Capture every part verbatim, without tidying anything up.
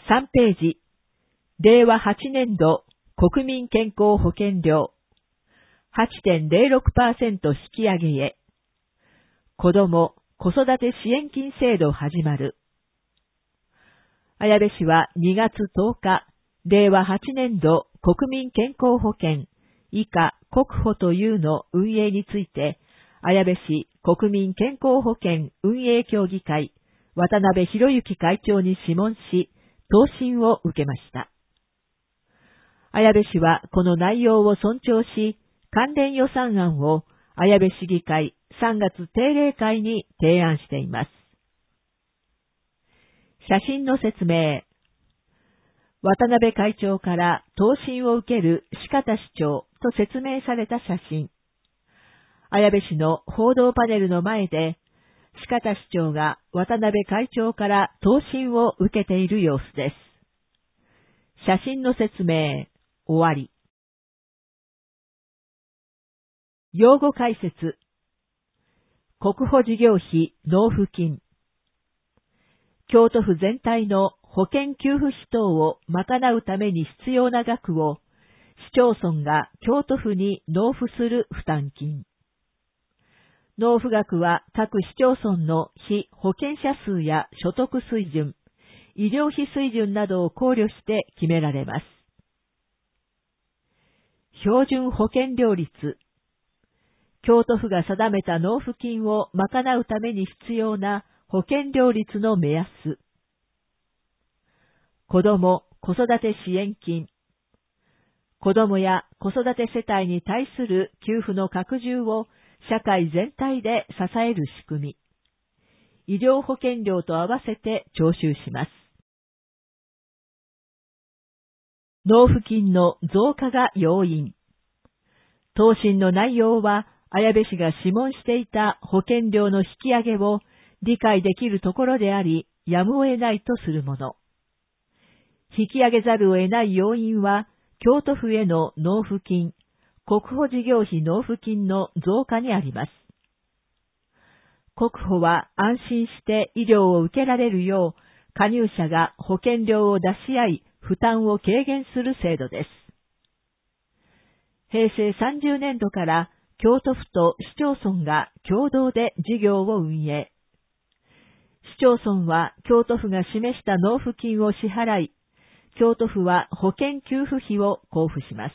さんページ、れいわはちねんど国民健康保険料 はちてんぜろろくパーセント 引き上げへ。子ども・子育て支援金制度始まる。綾部市はにがつとおか、れいわはちねんど国民健康保険以下国保というの運営について、綾部市国民健康保険運営協議会渡辺博之会長に諮問し、答申を受けました。綾部市はこの内容を尊重し、関連予算案を綾部市議会さんがつ定例会に提案しています。写真の説明。渡辺会長から答申を受ける鹿田市長と説明された写真。綾部市の報道パネルの前で、鹿田市長が渡辺会長から答申を受けている様子です。写真の説明、終わり。用語解説。国保事業費納付金。京都府全体の保険給付費等を賄うために必要な額を市町村が京都府に納付する負担金。納付額は各市町村の被保険者数や所得水準、医療費水準などを考慮して決められます。標準保険料率。京都府が定めた納付金を賄うために必要な保険料率の目安。子ども・子育て支援金。子どもや子育て世帯に対する給付の拡充を社会全体で支える仕組み。医療保険料と合わせて徴収します。納付金の増加が要因。答申の内容は、綾部市が諮問していた保険料の引き上げを理解できるところであり、やむを得ないとするもの。引き上げざるを得ない要因は、京都府への納付金、国保事業費納付金の増加にあります。国保は安心して医療を受けられるよう、加入者が保険料を出し合い、負担を軽減する制度です。へいせいさんじゅうねんどから京都府と市町村が共同で事業を運営。市町村は京都府が示した納付金を支払い、京都府は保険給付費を交付します。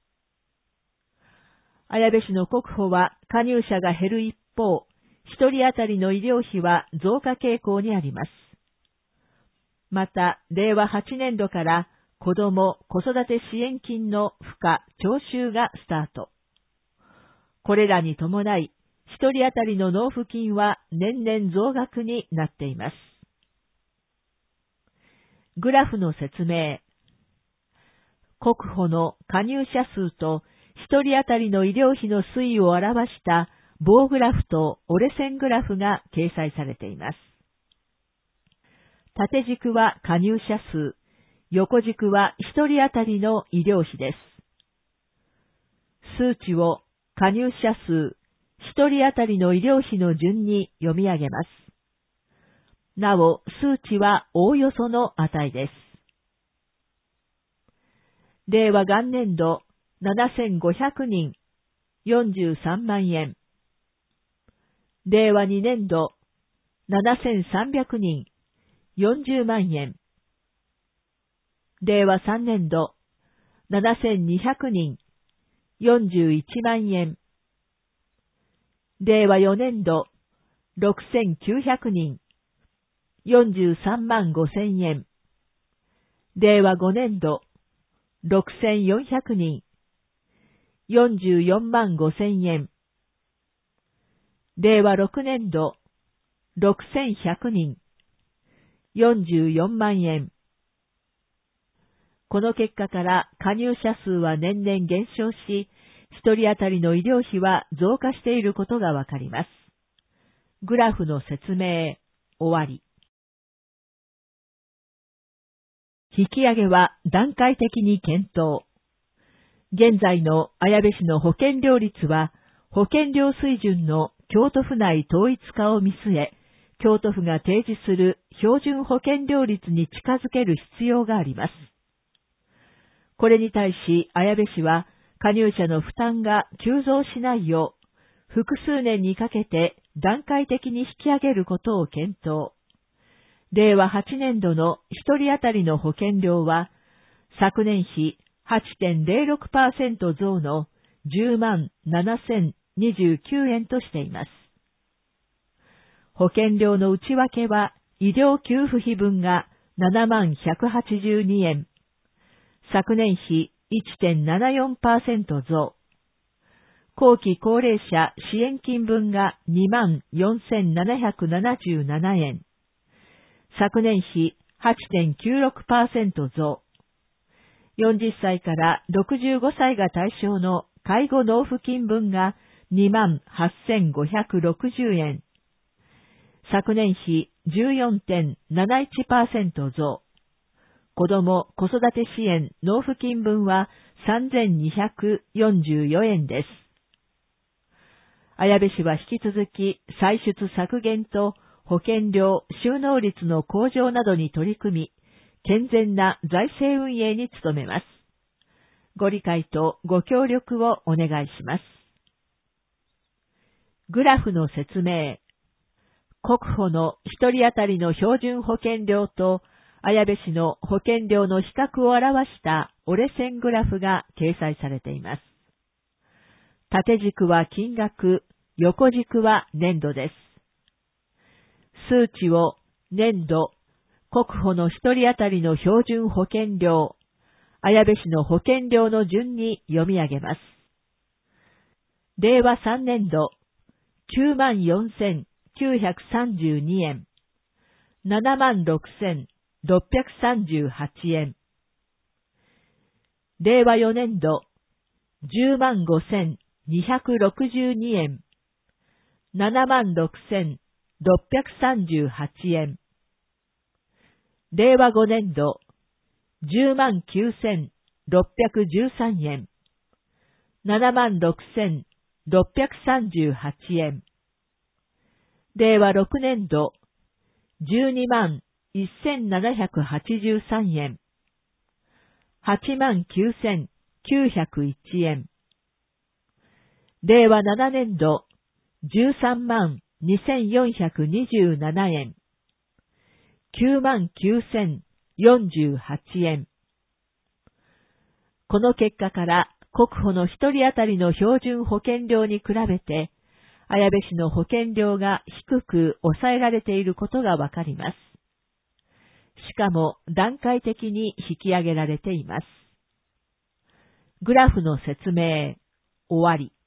綾部市の国保は加入者が減る一方、一人当たりの医療費は増加傾向にあります。また、れいわはちねんどから子ども・子育て支援金の付加・徴収がスタート。これらに伴い、一人当たりの納付金は年々増額になっています。グラフの説明。国保の加入者数と一人当たりの医療費の推移を表した棒グラフと折れ線グラフが掲載されています。縦軸は加入者数、横軸は一人当たりの医療費です。数値を加入者数、一人当たりの医療費の順に読み上げます。なお、数値はおおよその値です。れいわ元年度ななせんごひゃくにん、よんじゅうさんまんえん。れいわにねんどななせんさんびゃくにん、よんじゅうまんえん。れいわさんねんどななせんにひゃくにん、よんじゅういちまんえん。れいわよねんどろくせんきゅうひゃくにん、よんじゅうさんまんごせんえん。れいわごねんどろくせんよんひゃくにん、よんじゅうよんまんごせんえん。れいわろくねんどろくせんひゃくにん、よんじゅうよんまんえん。この結果から加入者数は年々減少し、一人当たりの医療費は増加していることがわかります。グラフの説明、終わり。引き上げは段階的に検討。現在の綾部市の保険料率は、保険料水準の京都府内統一化を見据え、 京都府が提示する標準保険料率に近づける必要があります。これに対し、綾部市は、加入者の負担が急増しないよう、複数年にかけて段階的に引き上げることを検討。れいわはちねんどのひとり当たりの保険料は、昨年比 はちてんぜろろくパーセント 増のじゅうまんななせんにじゅうきゅうえんとしています。保険料の内訳は、医療給付費分がななまんひゃくはちじゅうにえん、昨年比 いちてんななよんパーセント 増、後期高齢者支援金分が にまんよんせんななひゃくななじゅうななえん、昨年比 はちてんきゅうろくパーセント 増、よんじゅっさいからろくじゅうごさいが対象の介護納付金分が にまんはっせんごひゃくろくじゅうえん、昨年比 じゅうよんてんなないちパーセント 増、子ども・子育て支援納付金分はさんぜんにひゃくよんじゅうよえんです。綾部市は引き続き歳出削減と保険料収納率の向上などに取り組み、健全な財政運営に努めます。ご理解とご協力をお願いします。グラフの説明。国保の一人当たりの標準保険料と綾部市の保険料の比較を表した折れ線グラフが掲載されています。縦軸は金額、横軸は年度です。数値を年度、国保の一人当たりの標準保険料、綾部市の保険料の順に読み上げます。れいわさんねんど、きゅうまんよんせんきゅうひゃくさんじゅうにえん、ななまんろくせんろっぴゃくさんじゅうはちえん。れいわよねんど、じゅうまんごせんにひゃくろくじゅうにえん、ななまんろくせんろっぴゃくさんじゅうはちえん。れいわごねんど、じゅうまんきゅうせんろっぴゃくじゅうさんえん、ななまんろくせんろっぴゃくさんじゅうはちえん。れいわろくねんど、じゅうにまんせんななひゃくはちじゅうさんえん、はちまんきゅうせんきゅうひゃくいちえん。れいわななねんど、じゅうさんまんにせんよんひゃくにじゅうななえん、きゅうまんきゅうせんよんじゅうはちえん。この結果から国保の一人当たりの標準保険料に比べて、綾部市の保険料が低く抑えられていることがわかります。しかも段階的に引き上げられています。グラフの説明、終わり。